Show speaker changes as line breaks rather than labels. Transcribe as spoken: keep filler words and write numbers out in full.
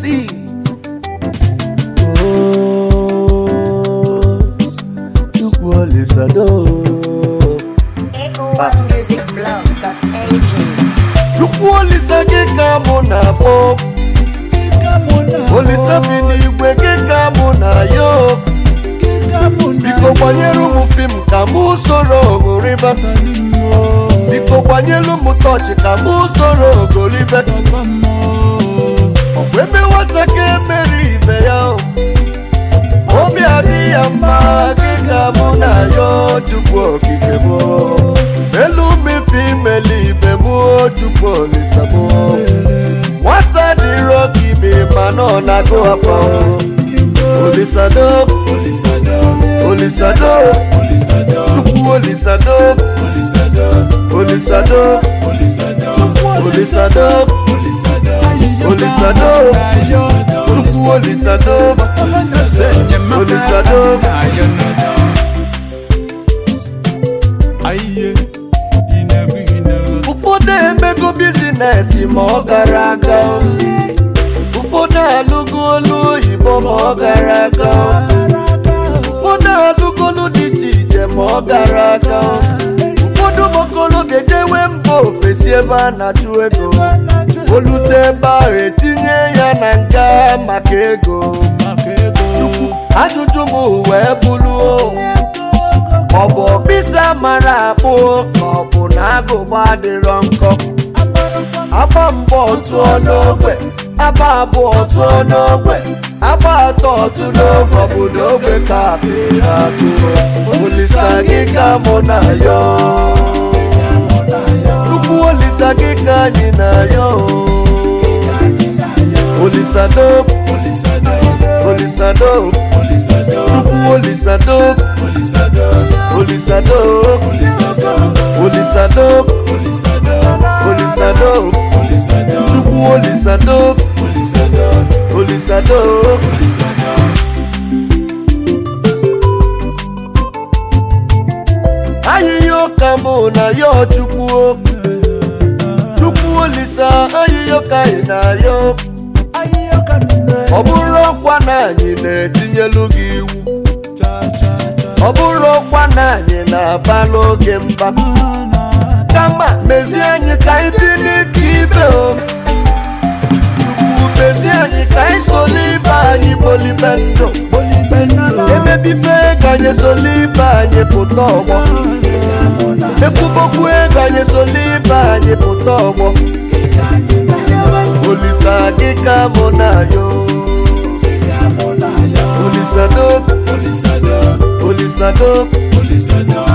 C. Oh, Chukwu Olisado.
A O one music blog dot A G.
Chukwu Olisa gịka mụ na afọ. Olisa bi n'igwe gịka mụ na yo. Biko gbanyere ụmụ fim ka mụ soro ogoribe. Biko gbanyelu mụ tọchị ka mụ soro ogoribe. Ọgwụ ebe nwata ka emeri ibe ya. Obi adị ya mma gịka mụ na yo Chukwu okike mụ. Elu mmefi imeli ibe mụ Chukwu Olisa mụ. Nwata dịrị oke ibe mana ọ na-agụ apa. Olisado, Olisado, Chukwu Olisado, Olisado, Olisado, Olisado, Chukwu Olisado, Olisado. Ụfọdụ emego bizinesi ma ọ gara aga. Ụfọdụ alụgo olu oyibo ma ọ gara aga. Ụfọdụ alụgo olu dị iche iche ma ọ gara aga. Ụfọdụ ụmụokorobịa ejewe mba ofesi ebe a na-achụ ego. Olute ebe ahụ etinye ya na nga maka ego. Ajụjụ m wee bụrụ, ọ bụ ọkpịsị mara akpụ ka ọ bụ na agụba adịrọ nkọ? Agba mbọ otu n'ogbe, agba abụọ otu n'ogbe, agba atọ otu n'ogbe, obodo ogbe ka apịrị akụ. Olisa gị ka mụ na yo, Chukwu Olisa gị ka anyị na yo. Olisado, Olisado, Chukwu Olisado, Olisado, Olisado, Olisado, Chukwu Olisado, Olisado. Ayiyo ka mụ na yo Chukwu, Chukwu Olisa ayiyo ka ị na yo. Ọ bụrụ ọkwa na anyị na-etinyelu gị iwu, ọ bụrụ ọkwa na anyị na-aba n'oge mba, kama mezie anyị ka anyị dị n'ike ibe o. Chukwu mezie anyị ka anyị soli ibe anyị bolibe ndụ. Emebife ego anyị soli ibe anyị pụta ọgbọ. Ekwubokwu ego anyị soli ibe anyị pụta ọgbọ. Olisa gị ka mụ na yo. Olisado, Olisado,